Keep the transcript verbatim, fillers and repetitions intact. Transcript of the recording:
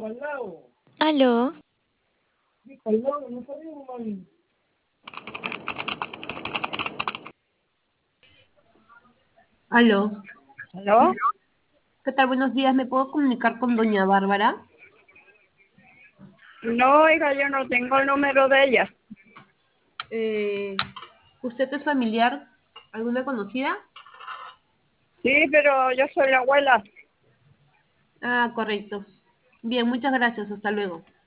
Aló, Aló, ¿Aló? ¿qué tal? Buenos días, ¿me puedo comunicar con doña Bárbara? No, oiga, yo no tengo el número de ella. Eh, ¿usted es familiar? ¿Alguna conocida? Sí, pero yo soy la abuela. Ah, correcto. Bien, muchas gracias, hasta luego.